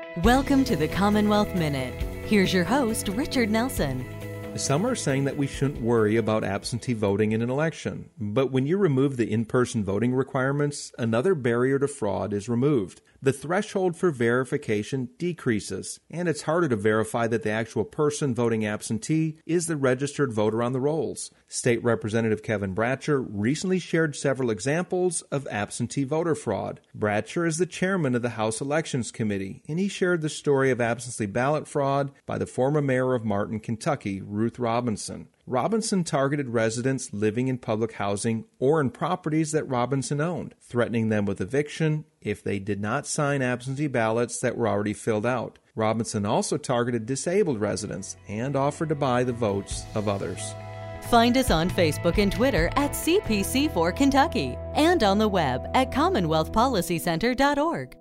Welcome to the Commonwealth Minute. Here's your host, Richard Nelson. Some are saying that we shouldn't worry about absentee voting in an election. But when you remove the in-person voting requirements, another barrier to fraud is removed. The threshold for verification decreases, and it's harder to verify that the actual person voting absentee is the registered voter on the rolls. State Representative Kevin Bratcher recently shared several examples of absentee voter fraud. Bratcher is the chairman of the House Elections Committee, and he shared the story of absentee ballot fraud by the former mayor of Martin, Kentucky, Ruth Robinson. Robinson targeted residents living in public housing or in properties that Robinson owned, threatening them with eviction if they did not sign absentee ballots that were already filled out. Robinson also targeted disabled residents and offered to buy the votes of others. Find us on Facebook and Twitter at CPC4 Kentucky and on the web at CommonwealthPolicyCenter.org.